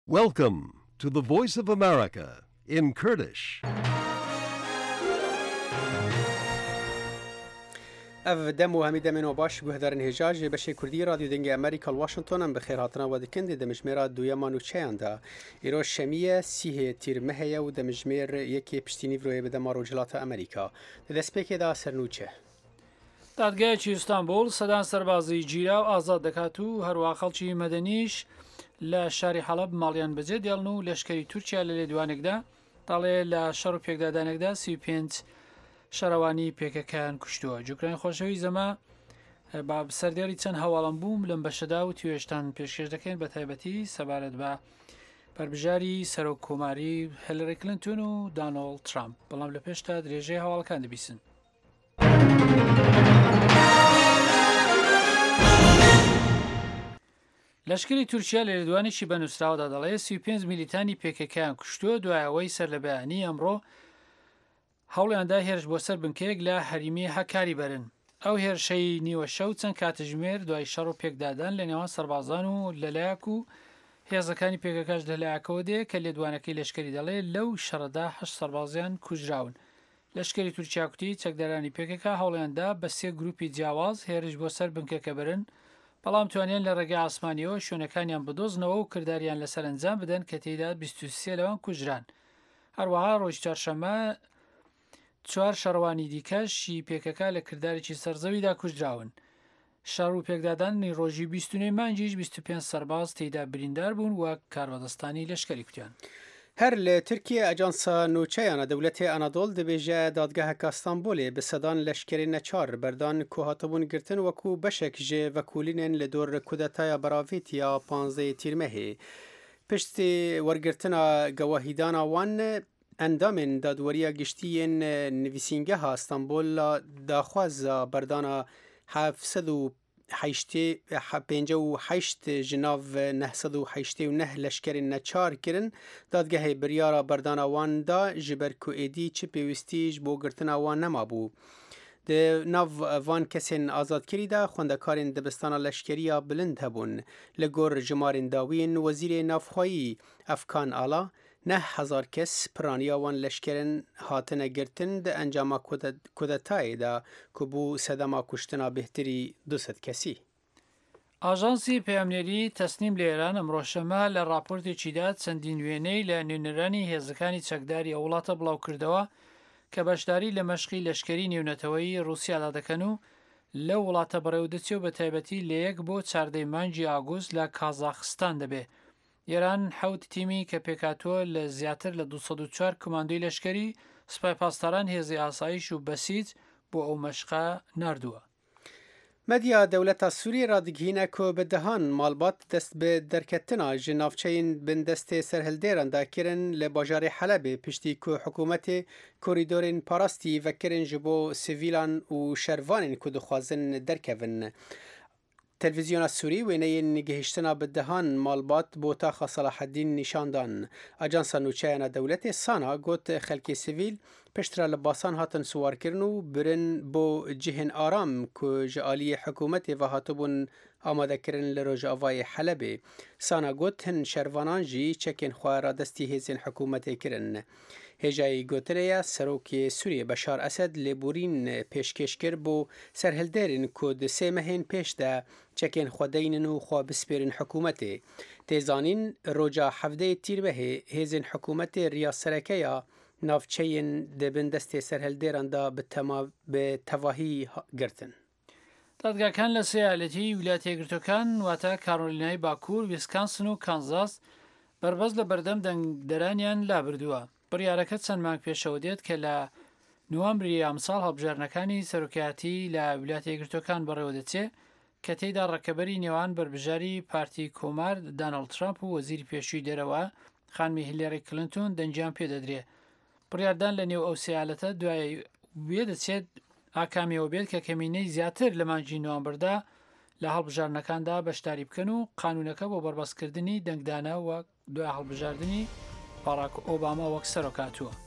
Welcome to the Voice of America in Kurdish. اف دمو همیده منو باش گهدارن هجاج بشه کردی رادیو دنگ امریکا واشنطن ام بخیر هاتنا و دکند دمجمرا دویمانو چیاندا ایرو شمیه سیه تیر مهیا و دمجمر یکی پشتینی بروی بده مارو جلات امریکا دسپیک دا سرنوچه دادگایکی ئیستانبول سەدان سەربازی گیرا و ئازاد دەکات و هەروە خەڵکی مەدەنیش لە شاری حەڵەب ماڵیان بەجێ دێڵن و لەشکری تورکیا لە لێدوانێکدا دەڵێ لە شەڕ و پێکدادانێکدا 35 شەڕەوانی پێکەکەیان کوشتووە. جوکراین خۆشەوی زەما با سەردێڕی چەند هەواڵەم بووم لەم بەشەدا و توێشتان پێشکەش دەکەین بە تایبەتی سەبارەت بە بەربژاری سەرۆک کۆماری هیلاری کلینتون و داناڵد ترامپ. بەڵام لە پێشتا درێژەی هەواڵەکان دەبیستن. لەشکری تورکیا لە لێدوانێکی بەنووسراوەدا دەڵێ 35 میلیتانی پێکەکەیان کوشتووە دوای ئەوەی سەر لە بەیانی ئەمڕۆ هەوڵیاندا هێرش بۆ سەر بنکەیەک لە هەریمی هەکاری بەرن. ئەو هێرشەی نیوە شەو چەند کاتژمێر دوای شەڕ و پێکدادان لە نێوان سەربازان و لەلایەک و هێزەکانی پێکەکەش لەلایەکەوە دێ کە لێدوانەکەی لەشکری دەڵێ لەو شەڕەدا 8 سەربازیان کوژراون. لەشکری تورکیا کوتی چەکدارانی پێکەکە هەوڵیاندا بە 3 گروپی جیاواز هێرش بۆ سەر بنکەکە برن، بەڵام توانیان لە ڕێگای ئاسمانیەوە شوێنەکانیان بدۆزنەوە و کرداریان لەسەر ئەنجام بدەن کە تێیدا 23 لەوان کوژران. هەروەها ڕۆژی چوارشەممە 4 شەڕەوانی دیکەشی پێکەکە لە کردارێکی سەرزەویدا کوژراون. شەڕ و پێکدادانی ڕۆژی 29 مانگیش 25 سەرباز تێیدا بریندار بوون وەک کاربەدەستانی لەشکری کوتیان. هەر لە تورکیا ئەجانسا نوچەیانە دەولەتی ئەنادۆڵ دەبێژە دادگەهەکە ئەستانبولێ بە سەدان لەشکری نەچار بەردان کوهاتەبوون گرتن وەکو بەشێک ژێ ڤەکولینێن لە دۆر کودەتایە بەراڤێتیا 15 تیرمەهێ. پشتی وەرگرتنە گەواهیدانە وان ئەندامên دادوەریە گشتیên نویسینگەها ئەستانبول داخوازە بەردانە 758 جناv 989 لەشکرên neçar kirin. Dadgehê biryara berdana wan da ji ber ku êdî çi pêwîstî ji bo girtina wan nemabû. Di nav van kesên azadkirî de xwendekarên dibistana leşkeriya bilind hebûn. Li gor jimarên dawiyên wezîrê navxwayî Efkan Ala 9,000 kes piraniya wan leşkerin hatine girtin di encama kudetayê de ku bû sedema kuştina bêhtirî 200 kesî. ئاژانسی پەیامنێری تەسنیم لە ئێران ئەمڕۆ شەمە لە راپۆرتێکیدا چەندین وێنەی لە نوێنەرانی هێزەکانی چەکداری ئەو وڵاتە بڵاو کردەوە کە بەشداری لە مەشقی لەشکری نێونەتەوەیی رووسیادا دەکەن و لە وڵاتە بەڕێوەدەچێ و بە تایبەتی لە 1 بۆ 4 مانگی ئاگوست لە کازاخستان دەبێ. ئێران 7 تیمی کە پێکاتووە لە زیاتر لە 204 کماندۆی لەشکری سوپای پاسداران هێزی ئاسایش و بەسیج بۆ ئەو مەشقە نردووە. مەدیا دەولەتە سووری ڕادگهینە کۆ بەدەهان ماڵبات دەست بە دەرکەتنا ji navçeyên bindestê serhildêran dakirin li bajarê Helebê piştî ku hikûmetê korîdorên parastî vekirin ji bo sivîlan û şervanên ku dixwazin derkevin. Televizyona Sûrî wêneyên gihîştina bidehan malbat bota Salaheddîn nîşandan. Ajansa Nûçeyana Dewletê Sana got xelkê sivîl piştre li basan hatin siwarkirin û birin bo cihên aram ku ji aliyê hikûmetê ve hatibûn amadekirin li Rojavayê Helebê. Sana got hin şervanan jî çekên xwe radestî hêzên hikûmetê kirin. Hêjayî gotirêya Serokê Sûriyê Beşar Esed lêborîn pêşkêş kir bo serhildêrên ku di 3 mehên pêş de çekên xwe deynin û xwe bispêrin hikûmetê. Têzanîn roja 17 tîrmehê hêzên hikûmetê riya serekeya navçeyên di bin destê serhildêran da bi tevahî girtin. دادگاکان لە سەیالەتی ویلایەتە یەکگرتووەکان واتە کارۆلینای باکوور، ویسکانسن و کانزاس بەربەز لە بەردەم دەنگدەرانیان لابردووە. بڕیارەکە چەند مانگ پێشەوە دێت کە لە نوامبری ئەمساڵ هەڵبژارنەکانی سەرۆکایەتی لە ویلایەتە یەکگرتووەکان بەڕێوە دەچێت کە تێیدا ڕەکەبەری نێوان بربژاری پارتی کۆمار داناڵد ترامپ و وەزیری پێشووی دەرەوە خانمی هیلاری کلینتون دەنجیان پێدەدرێت. بڕیاردان لە نێو ئەو سەیالەتە دوای وێ دەچێت ئاکامیەوە بێت کە کەمینەی زیاتر لە مانگی نوامبردا لە هەڵبژارنەکاندا بەشداری بکەن و قانونەکە بۆ بەربەستکردنی دەنگدانە وەک دوای هەڵبژاردننی باراک ئۆباما وەک سەرۆکاتووە.